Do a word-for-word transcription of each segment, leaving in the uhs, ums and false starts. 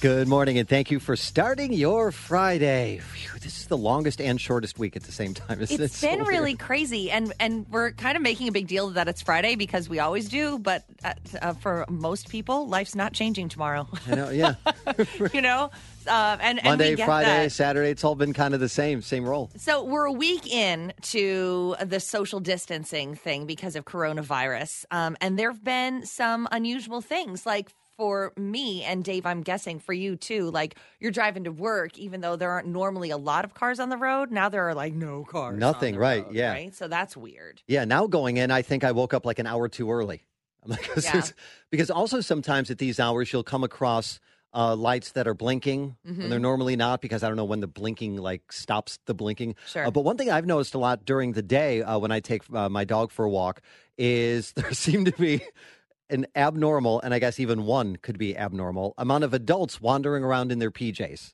Good morning, and thank you for starting your Friday. Phew, this is the longest and shortest week at the same time. Isn't It's it been so really weird? crazy, and and we're kind of making a big deal that it's Friday because we always do, but uh, uh, for most people, life's not changing tomorrow. I know, yeah. you know? Uh, and, and Monday, we get Friday, that. Saturday, it's all been kind of the same, same role. So we're a week in to the social distancing thing because of coronavirus. Um, and there have been some unusual things, like for me and Dave, I'm guessing for you too, like you're driving to work, even though there aren't normally a lot of cars on the road. Now there are like no cars. Nothing, on the right, road, yeah. Right. So that's weird. Yeah, now going in, I think I woke up like an hour too early. I'm like, Yeah. because also sometimes at these hours, you'll come across uh, lights that are blinking Mm-hmm. when they're normally not, because I don't know when the blinking like stops the blinking. Sure. Uh, but one thing I've noticed a lot during the day uh, when I take uh, my dog for a walk is there seem to be an abnormal, and I guess even one could be abnormal, amount of adults wandering around in their P Js.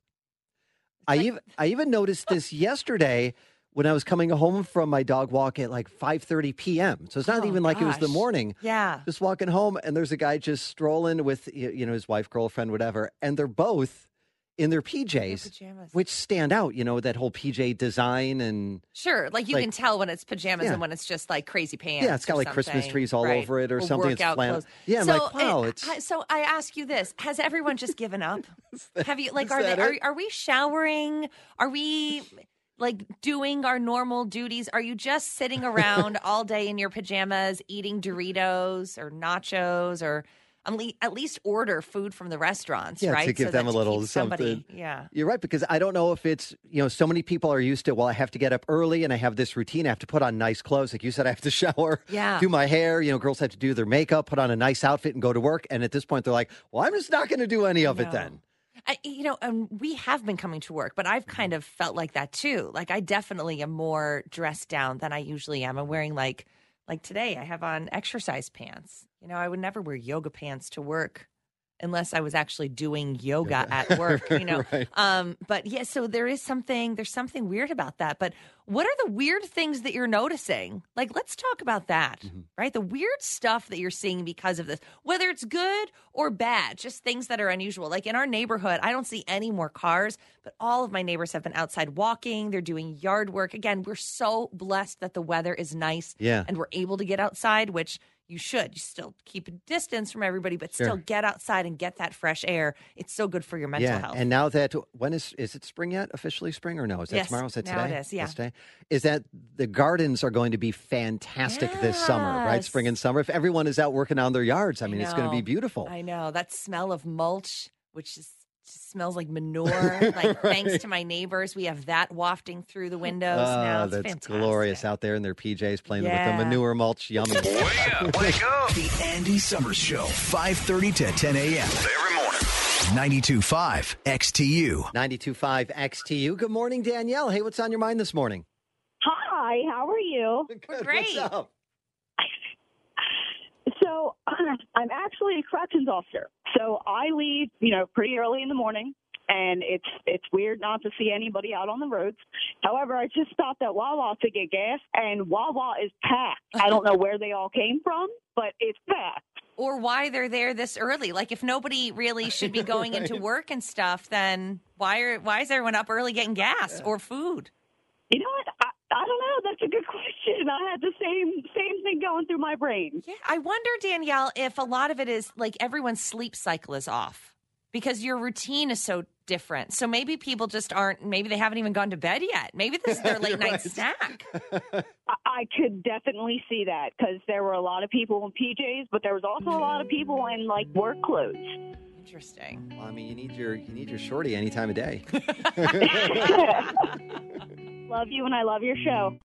I like- even I even noticed this yesterday when I was coming home from my dog walk at like five thirty p.m. So it's not Oh, even like it was the gosh. morning. Yeah. Just walking home, and there's a guy just strolling with y- you know his wife, girlfriend, whatever, and they're both in their P Js, pajamas. which stand out. You know, that whole P J design, and Sure, like you Like- can tell when it's pajamas Yeah. and when it's just like crazy pants. yeah, it's got or like Christmas something. trees all Right. over it or, Or something. It's workout flannel. clothes. Yeah, I'm so, like, wow, uh, it's I- so I ask you this: has everyone just given up? Have you like is are they that are, it? are we showering? Are we like doing our normal duties? Are you just sitting around all day in your pajamas eating Doritos or nachos or? At le- at least order food from the restaurants, Yeah, to right? give so them that a to little keep somebody, something. Yeah. You're right, because I don't know if it's, you know, so many people are used to, well, I have to get up early and I have this routine. I have to put on nice clothes. Like you said, I have to shower, Yeah. do my hair. You know, girls have to do their makeup, put on a nice outfit and go to work. And at this point, they're like, well, I'm just not going to do any of it No. then. I, you know, um, we have been coming to work, but I've Mm-hmm. kind of felt like that too. Like I definitely am more dressed down than I usually am. I'm wearing like, like today I have on exercise pants. You know, I would never wear yoga pants to work unless I was actually doing yoga at work, you know. Right. Um, but yeah, so there is something, there's something weird about that. But what are the weird things that you're noticing? Like, let's talk about that, Mm-hmm. right? The weird stuff that you're seeing because of this, whether it's good or bad, just things that are unusual. Like in our neighborhood, I don't see any more cars, but all of my neighbors have been outside walking. They're doing yard work. Again, we're so blessed that the weather is nice Yeah. and we're able to get outside, which you should. You still keep a distance from everybody, but Sure. still get outside and get that fresh air. It's so good for your mental Yeah. health. And now that, when is, is it spring yet? Officially spring or no? Is that Yes, tomorrow? Is that now today? it is, yeah. That's today? Is that the gardens are going to be fantastic this summer, right? Yes. Spring and summer. If everyone is out working on their yards, I I mean, it's going to be know. beautiful. I know. That smell of mulch, which is just smells like manure. Like thanks to my neighbors, we have that wafting through the windows now. Oh, It's that's fantastic. glorious out there in their P Js playing with Yeah. the manure mulch. Yummy. Wake up, wake up. The Andy Summers Show, five thirty to ten a.m. Every morning. ninety-two point five X T U. ninety-two point five X T U. Good morning, Danielle. Hey, what's on your mind this morning? Hi, how are you? Good. great. What's up? So, I'm actually a corrections officer. So, I leave, you know, pretty early in the morning, and it's it's weird not to see anybody out on the roads. However, I just stopped at Wawa to get gas, and Wawa is packed. I don't know where they all came from, but it's packed. Or why they're there this early. Like if nobody really should be going into Right. work and stuff, then why are why is everyone up early getting gas or food? You know what? I, I don't know. That's a good question. I had the same same thing going through my brain. Yeah, I wonder, Danielle, if a lot of it is like everyone's sleep cycle is off because your routine is so different. So maybe people just aren't, maybe they haven't even gone to bed yet. Maybe this is their late night Right. snack. I, I could definitely see that because there were a lot of people in P Js, but there was also a lot of people in like work clothes. Interesting. Well, I mean, you need your you need your shorty any time of day. Love you and I love your show.